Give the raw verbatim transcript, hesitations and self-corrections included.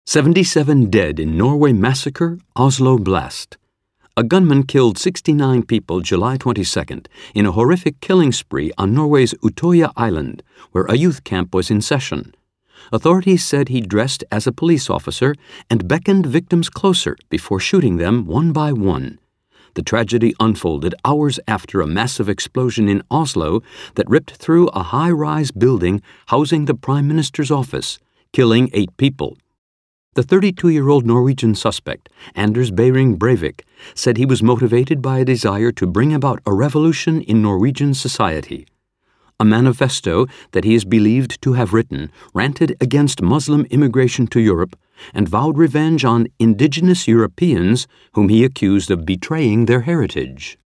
seventy-seven dead in Norway massacre, Oslo blast. A gunman killed sixty-nine people July twenty-second in a horrific killing spree on Norway's Utøya Island, where a youth camp was in session. Authorities said he dressed as a police officer and beckoned victims closer before shooting them one by one. The tragedy unfolded hours after a massive explosion in Oslo that ripped through a high-rise building housing the Prime Minister's office, killing eight people. The thirty-two-year-old Norwegian suspect, Anders Behring Breivik, said he was motivated by a desire to bring about a revolution in Norwegian society. A manifesto that he is believed to have written ranted against Muslim immigration to Europe and vowed revenge on indigenous Europeans whom he accused of betraying their heritage.